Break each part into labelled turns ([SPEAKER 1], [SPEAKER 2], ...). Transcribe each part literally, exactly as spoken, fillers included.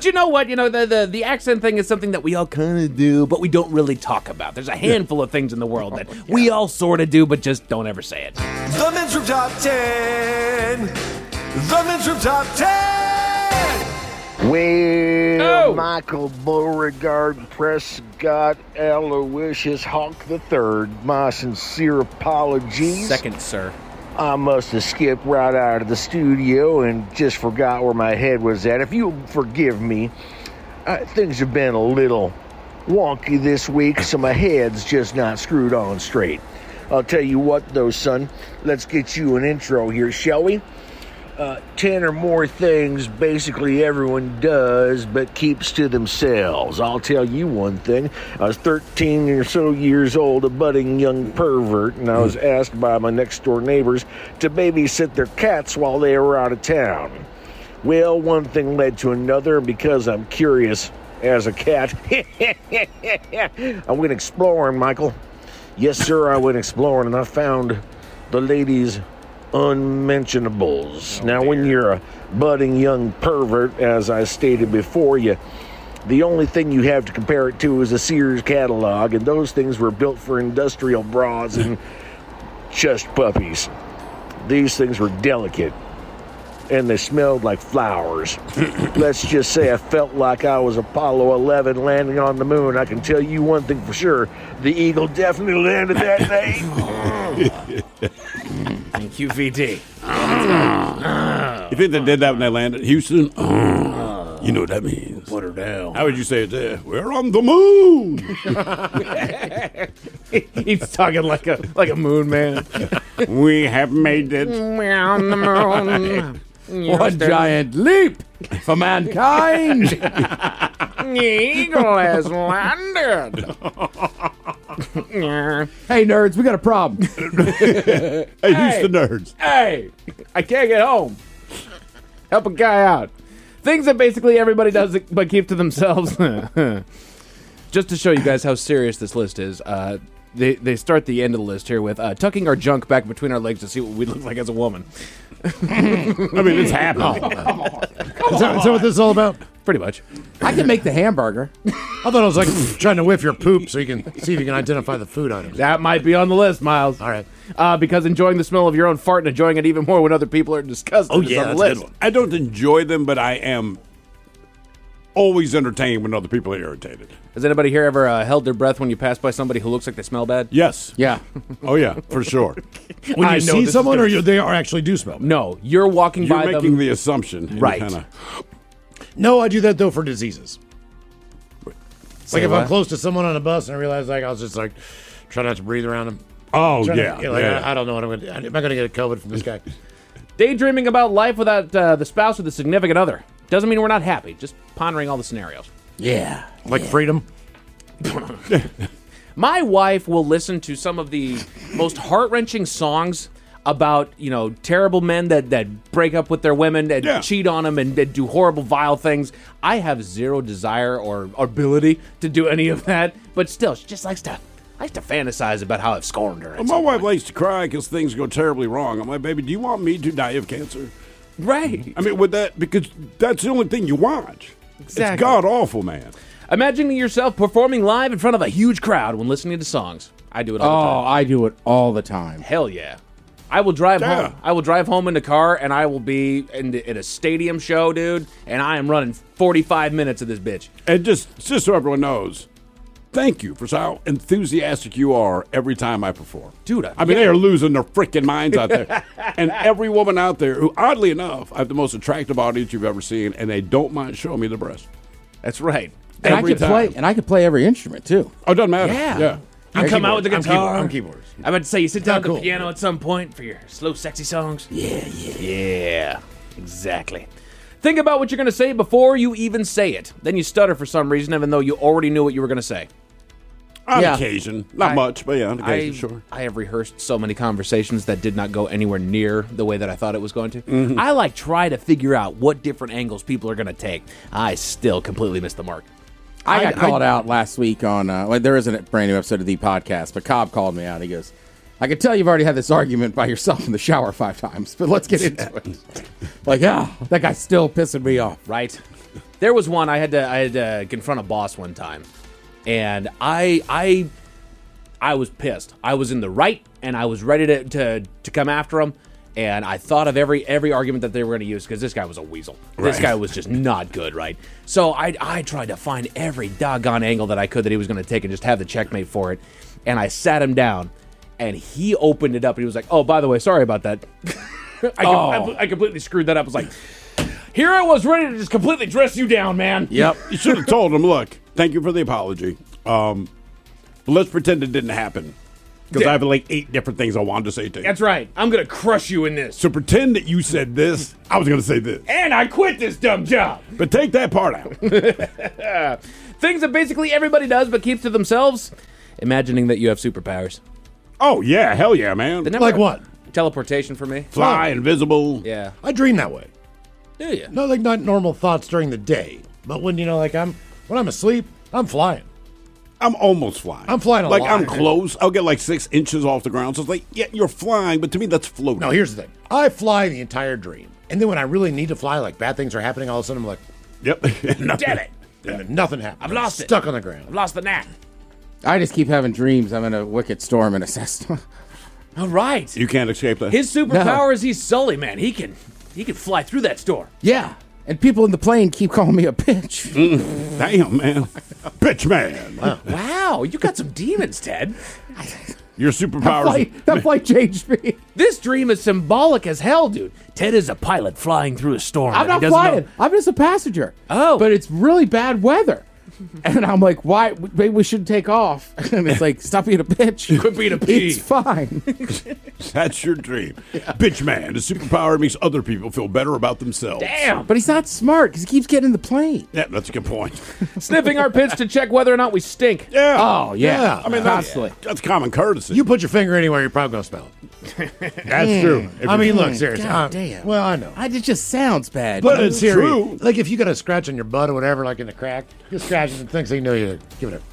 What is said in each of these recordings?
[SPEAKER 1] But you know what? You know, the, the, the accent thing is something that we all kind of do, but we don't really talk about. There's a handful yeah. of things in the world that yeah. we all sort of do, but just don't ever say it.
[SPEAKER 2] The Men's Room Top ten. The Men's Room Top ten.
[SPEAKER 3] Well,
[SPEAKER 1] oh.
[SPEAKER 3] Michael Beauregard Prescott Aloysius Hawk the Third, my sincere apologies.
[SPEAKER 1] Second, sir.
[SPEAKER 3] I must have skipped right out of the studio and just forgot where my head was at. If you'll forgive me, uh, things have been a little wonky this week, so my head's just not screwed on straight. I'll tell you what, though, son. Let's get you an intro here, shall we? Uh, ten or more things basically everyone does but keeps to themselves. I'll tell you one thing. I was thirteen or so years old, a budding young pervert, and I was asked by my next-door neighbors to babysit their cats while they were out of town. Well, one thing led to another, and because I'm curious as a cat, I went exploring, Michael. Yes, sir, I went exploring, and I found the ladies' unmentionables. Oh, now, dear. When you're a budding young pervert, as I stated before you, the only thing you have to compare it to is a Sears catalog, and those things were built for industrial bras and just puppies. These things were delicate, and they smelled like flowers. Let's just say I felt like I was Apollo eleven landing on the moon. I can tell you one thing for sure. The Eagle definitely landed that day.
[SPEAKER 1] Thank you, V D.
[SPEAKER 4] You think they did that when they landed at Houston? Uh, you know what that means.
[SPEAKER 1] Put her down.
[SPEAKER 4] How would you say it there? We're on the moon.
[SPEAKER 1] He's talking like a like a moon man.
[SPEAKER 4] We have made it.
[SPEAKER 1] We're on the moon.
[SPEAKER 5] What giant leap for mankind.
[SPEAKER 1] The Eagle has landed.
[SPEAKER 5] Hey, nerds, we got a problem.
[SPEAKER 4] Hey, Houston nerds.
[SPEAKER 1] Hey, I can't get home. Help a guy out. Things that basically everybody does but keep to themselves. Just to show you guys how serious this list is, uh, they, they start the end of the list here with uh, tucking our junk back between our legs to see what we look like as a woman.
[SPEAKER 4] I mean, it's happening.
[SPEAKER 5] Oh, come on. Come is, that, is that what this is all about?
[SPEAKER 1] Pretty much.
[SPEAKER 5] I can make the hamburger. I thought it was like trying to whiff your poop so you can see if you can identify the food items.
[SPEAKER 1] That might be on the list, Miles.
[SPEAKER 5] All right.
[SPEAKER 1] Uh, because enjoying the smell of your own fart and enjoying it even more when other people are disgusted.
[SPEAKER 4] Oh,
[SPEAKER 1] is
[SPEAKER 4] yeah,
[SPEAKER 1] on the
[SPEAKER 4] that's
[SPEAKER 1] list.
[SPEAKER 4] a good one. I don't enjoy them, but I am always entertained when other people are irritated.
[SPEAKER 1] Has anybody here ever uh, held their breath when you pass by somebody who looks like they smell bad?
[SPEAKER 4] Yes.
[SPEAKER 5] Yeah.
[SPEAKER 4] Oh, yeah, for sure.
[SPEAKER 5] When you
[SPEAKER 1] I
[SPEAKER 5] see someone or you, they are actually do smell bad?
[SPEAKER 1] No, you're walking
[SPEAKER 4] You're
[SPEAKER 1] by
[SPEAKER 4] making
[SPEAKER 1] them.
[SPEAKER 4] the assumption. and
[SPEAKER 1] Right.
[SPEAKER 4] Kinda,
[SPEAKER 5] No, I do that, though, for diseases.
[SPEAKER 1] Say
[SPEAKER 5] Like if
[SPEAKER 1] what?
[SPEAKER 5] I'm close to someone on a bus and I realize like I was just like try not to breathe around them.
[SPEAKER 4] oh,
[SPEAKER 5] Trying
[SPEAKER 4] yeah.
[SPEAKER 5] To, you know, like,
[SPEAKER 4] yeah.
[SPEAKER 5] I, I don't know what I'm going to do. Am I going to get COVID from this guy?
[SPEAKER 1] Daydreaming about life without uh, the spouse or the significant other. Doesn't mean we're not happy. Just pondering all the scenarios.
[SPEAKER 5] Yeah. Like freedom?
[SPEAKER 1] My wife will listen to some of the most heart-wrenching songs about, you know, terrible men that, that break up with their women and
[SPEAKER 4] Yeah.
[SPEAKER 1] cheat on them and, and do horrible, vile things. I have zero desire or ability to do any of that, but still, she just likes to likes to fantasize about how I've scorned her. at
[SPEAKER 4] Well, my
[SPEAKER 1] some
[SPEAKER 4] wife
[SPEAKER 1] point.
[SPEAKER 4] likes to cry because things go terribly wrong. I'm like, baby, do you want me to die of cancer?
[SPEAKER 1] Right.
[SPEAKER 4] I mean, with that, because that's the only thing you watch.
[SPEAKER 1] Exactly.
[SPEAKER 4] It's god-awful, man.
[SPEAKER 1] Imagining yourself performing live in front of a huge crowd when listening to songs. I do it all the
[SPEAKER 5] Oh,
[SPEAKER 1] time.
[SPEAKER 5] I do it all the time.
[SPEAKER 1] Hell yeah. I will drive
[SPEAKER 4] Yeah.
[SPEAKER 1] home. I will drive home in the car, and I will be in, the, in a stadium show, dude, and I am running forty-five minutes of this bitch.
[SPEAKER 4] And just, just so everyone knows, thank you for how enthusiastic you are every time I perform.
[SPEAKER 1] Dude, I-
[SPEAKER 4] I mean,
[SPEAKER 1] yeah.
[SPEAKER 4] they are losing their freaking minds out there. And every woman out there who, oddly enough, I have the most attractive audience you've ever seen, and they don't mind showing me the breast.
[SPEAKER 1] That's right.
[SPEAKER 5] And
[SPEAKER 4] Every
[SPEAKER 5] I can
[SPEAKER 4] time.
[SPEAKER 5] play and I can play every instrument too.
[SPEAKER 4] Oh, it doesn't matter.
[SPEAKER 1] Yeah.
[SPEAKER 4] Yeah.
[SPEAKER 1] You come out with the
[SPEAKER 5] I'm
[SPEAKER 1] guitar.
[SPEAKER 5] keyboard- I'm keyboards.
[SPEAKER 1] I'm about to say, you sit down at the
[SPEAKER 5] cool.
[SPEAKER 1] piano at some point for your slow, sexy songs.
[SPEAKER 5] Yeah, yeah.
[SPEAKER 1] Yeah, exactly. Think about what you're going to say before you even say it. Then you stutter for some reason, even though you already knew what you were going to say.
[SPEAKER 4] On
[SPEAKER 5] Yeah.
[SPEAKER 4] occasion. Not
[SPEAKER 1] I-
[SPEAKER 4] much, but yeah, on
[SPEAKER 1] I,
[SPEAKER 4] occasion, sure.
[SPEAKER 1] I have rehearsed so many conversations that did not go anywhere near the way that I thought it was going to. I like try to figure out what different angles people are going to take. I still completely missed the mark.
[SPEAKER 5] I got
[SPEAKER 1] I-
[SPEAKER 5] called out last week on, uh, well, there isn't a brand new episode of the podcast, but Cobb called me out. He goes, I can tell you've already had this argument by yourself in the shower five times, but let's get into it. Like, yeah, that guy's still pissing me off.
[SPEAKER 1] Right? There was one I had to I had to confront a boss one time, and I I I was pissed. I was in the right, and I was ready to to, to come after him. And I thought of every every argument that they were going to use because this guy was a weasel. This
[SPEAKER 4] Right.
[SPEAKER 1] guy was just not good, right? So I I tried to find every doggone angle that I could that he was going to take and just have the checkmate for it. And I sat him down, and he opened it up, and he was like, "Oh, by the way, sorry about that." I,
[SPEAKER 4] Oh.
[SPEAKER 1] I, I completely screwed that up. I was like, "Here I was ready to just completely dress you down, man."
[SPEAKER 5] Yep.
[SPEAKER 4] You should have told him, look, thank you for the apology. Um, but let's pretend it didn't happen. Because I have like eight different things I wanted to say to you.
[SPEAKER 1] That's right. I'm going to crush you in this.
[SPEAKER 4] So pretend that you said this. I was going to say this.
[SPEAKER 1] And I quit this dumb job.
[SPEAKER 4] But take that part out.
[SPEAKER 1] Things that basically everybody does but keeps to themselves. Imagining that you have superpowers.
[SPEAKER 4] Oh, yeah. Hell yeah, man.
[SPEAKER 1] They never-
[SPEAKER 6] Like what?
[SPEAKER 1] Teleportation for me.
[SPEAKER 4] Fly, invisible.
[SPEAKER 1] Yeah.
[SPEAKER 6] I dream that way.
[SPEAKER 1] Do you?
[SPEAKER 6] No, like not normal thoughts during the day, but when you know, like I'm when I'm asleep, I'm flying.
[SPEAKER 4] I'm almost flying.
[SPEAKER 6] I'm flying a
[SPEAKER 4] Like,
[SPEAKER 6] lot.
[SPEAKER 4] I'm close. I'll get like six inches off the ground. So it's like, yeah, you're flying, but to me, that's floating.
[SPEAKER 6] No, here's the thing. I fly the entire dream, and then when I really need to fly, like bad things are happening, all of a sudden I'm like,
[SPEAKER 4] Yep.
[SPEAKER 1] Damn it.
[SPEAKER 6] and then nothing happens.
[SPEAKER 1] I've lost
[SPEAKER 6] I'm
[SPEAKER 1] it.
[SPEAKER 6] Stuck on the ground.
[SPEAKER 1] I've lost the knack.
[SPEAKER 5] I just keep having dreams. I'm in a wicked storm in a Cessna.
[SPEAKER 1] All right.
[SPEAKER 4] You can't escape that.
[SPEAKER 1] His superpower is he's Sully, man. He can he can fly through that storm.
[SPEAKER 5] Yeah. And people in the plane keep calling me a bitch.
[SPEAKER 4] Damn, man. Bitch, man.
[SPEAKER 1] Wow, you got some demons, Ted.
[SPEAKER 4] Your
[SPEAKER 5] That
[SPEAKER 4] superpowers.
[SPEAKER 5] flight, that flight changed me.
[SPEAKER 1] This dream is symbolic as hell, dude. Ted is a pilot flying through a storm.
[SPEAKER 5] I'm
[SPEAKER 1] that he
[SPEAKER 5] not
[SPEAKER 1] doesn't
[SPEAKER 5] flying.
[SPEAKER 1] know-
[SPEAKER 5] I'm just a passenger.
[SPEAKER 1] Oh.
[SPEAKER 5] But it's really bad weather. And I'm like, why? Maybe we should take off. And it's like, stop being a bitch.
[SPEAKER 1] Quit being a pea.
[SPEAKER 5] It's fine.
[SPEAKER 4] That's your dream. Bitch, man. His superpower makes other people feel better about themselves.
[SPEAKER 1] Damn.
[SPEAKER 5] But he's not smart because he keeps getting in the plane.
[SPEAKER 4] Yeah, that's a good point.
[SPEAKER 1] Sniffing our pits to check whether or not we stink.
[SPEAKER 4] Yeah.
[SPEAKER 5] Oh, yeah.
[SPEAKER 6] Yeah.
[SPEAKER 4] I mean, that's,
[SPEAKER 5] constantly.
[SPEAKER 4] that's common courtesy.
[SPEAKER 6] You put your finger anywhere, you're probably gonna smell it.
[SPEAKER 4] that's true. If
[SPEAKER 6] I
[SPEAKER 4] you-
[SPEAKER 6] mean, look, seriously.
[SPEAKER 5] God
[SPEAKER 6] uh,
[SPEAKER 5] damn.
[SPEAKER 6] Well, I know.
[SPEAKER 5] I, it just sounds bad.
[SPEAKER 6] But
[SPEAKER 4] it's
[SPEAKER 6] it's serious.
[SPEAKER 4] true.
[SPEAKER 6] Like if you got a scratch on your butt or whatever, like in a crack, you scratch it and things, so you know you give it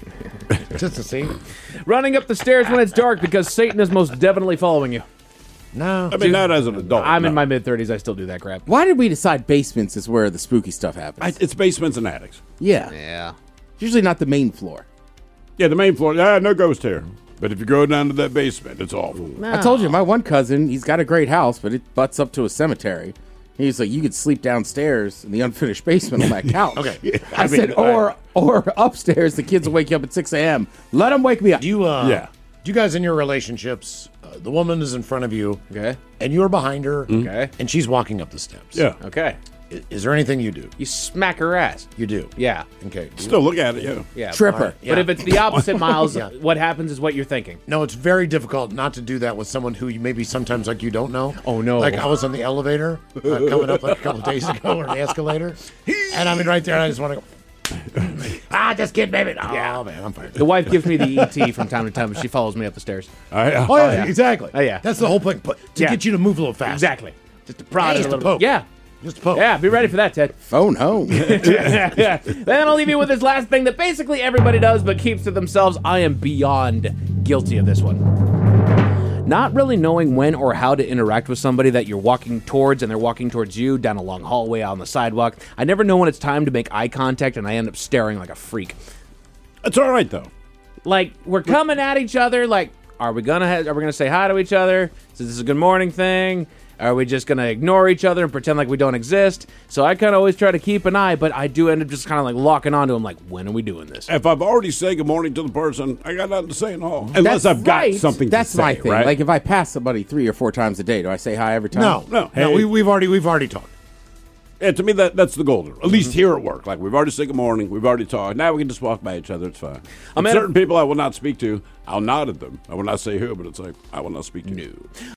[SPEAKER 6] a just to see.
[SPEAKER 1] Running up the stairs when it's dark because Satan is most definitely following you.
[SPEAKER 6] No,
[SPEAKER 4] I mean, not as an adult.
[SPEAKER 1] I'm in
[SPEAKER 4] no.
[SPEAKER 1] my mid thirties. I still do that crap.
[SPEAKER 5] Why did we decide basements is where the spooky stuff happens?
[SPEAKER 4] I, it's basements and attics.
[SPEAKER 5] yeah.
[SPEAKER 1] Yeah.
[SPEAKER 5] Usually not the main floor.
[SPEAKER 4] Yeah, the main floor. Ah, no ghost here. But if you go down to that basement, it's awful.
[SPEAKER 5] I told you, my one cousin, he's got a great house, but it butts up to a cemetery. He's like, you could sleep downstairs in the unfinished basement on that couch.
[SPEAKER 6] Okay.
[SPEAKER 4] Yeah,
[SPEAKER 5] I,
[SPEAKER 4] I
[SPEAKER 5] said,
[SPEAKER 4] mean,
[SPEAKER 5] or or upstairs, the kids will wake you up at six a.m. Let them wake me up.
[SPEAKER 6] Do you, uh,
[SPEAKER 4] Yeah.
[SPEAKER 6] do you guys in your relationships, uh, the woman is in front of you,
[SPEAKER 1] Okay.
[SPEAKER 6] and you're behind her,
[SPEAKER 1] Okay.
[SPEAKER 6] and she's walking up the steps.
[SPEAKER 4] Yeah.
[SPEAKER 1] Okay.
[SPEAKER 6] I- Is there anything you do?
[SPEAKER 1] You smack her ass.
[SPEAKER 6] You do.
[SPEAKER 1] Yeah.
[SPEAKER 6] Okay.
[SPEAKER 4] Still look at it, yeah.
[SPEAKER 1] Yeah.
[SPEAKER 5] Tripper.
[SPEAKER 6] Yeah.
[SPEAKER 1] But if it's the opposite, Miles,
[SPEAKER 6] Yeah.
[SPEAKER 1] what happens is what you're thinking.
[SPEAKER 6] No, it's very difficult not to do that with someone who you maybe sometimes like you don't know.
[SPEAKER 1] Oh, no.
[SPEAKER 6] Like I was on the elevator uh, coming up like a couple days ago, or the escalator, and I'm in right there, and I just want to go. ah, just kidding, baby. Oh yeah. man, I'm fired.
[SPEAKER 1] The wife gives me the E T from time to time, and she follows me up the stairs.
[SPEAKER 4] I, uh,
[SPEAKER 6] Oh yeah, exactly.
[SPEAKER 1] Oh, yeah.
[SPEAKER 6] That's the whole point, but to
[SPEAKER 1] Yeah.
[SPEAKER 6] get you to move a little fast.
[SPEAKER 1] Exactly. Just to prod
[SPEAKER 6] Hey,
[SPEAKER 1] it a
[SPEAKER 6] just to
[SPEAKER 1] little
[SPEAKER 6] poke.
[SPEAKER 1] bit. Yeah.
[SPEAKER 6] Just a poke.
[SPEAKER 1] Yeah, be ready for that, Ted.
[SPEAKER 5] Phone home.
[SPEAKER 1] yeah. Then I'll leave you with this last thing that basically everybody does but keeps to themselves. I am beyond guilty of this one. Not really knowing when or how to interact with somebody that you're walking towards and they're walking towards you down a long hallway on the sidewalk. I never know when it's time to make eye contact and I end up staring like a freak.
[SPEAKER 4] it's all right, though.
[SPEAKER 1] Like, we're coming at each other, like, are we gonna ha- are we gonna say hi to each other? Is this a good morning thing? Are we just gonna ignore each other and pretend like we don't exist? So I kind of always try to keep an eye, but I do end up just kind of like locking onto them, like, when are we doing this?
[SPEAKER 4] If I've already said good morning to the person, I got nothing to say at all. Unless
[SPEAKER 5] That's
[SPEAKER 4] I've got
[SPEAKER 5] right.
[SPEAKER 4] something
[SPEAKER 5] That's
[SPEAKER 4] to say,
[SPEAKER 5] my thing.
[SPEAKER 4] right?
[SPEAKER 5] Like if I pass somebody three or four times a day, do I say hi every time?
[SPEAKER 6] No,
[SPEAKER 4] No,
[SPEAKER 6] no,
[SPEAKER 4] hey.
[SPEAKER 6] no. We, we've already we've already talked.
[SPEAKER 4] Yeah, to me, that that's the goal. At
[SPEAKER 1] Mm-hmm.
[SPEAKER 4] least here at work. Like, we've already said good morning. We've already talked. Now we can just walk by each other. It's fine.
[SPEAKER 1] I'm
[SPEAKER 4] And
[SPEAKER 1] at a-
[SPEAKER 4] certain people I will not speak to. I'll nod at them. I will not say who, but it's like, I will not speak to.
[SPEAKER 1] No.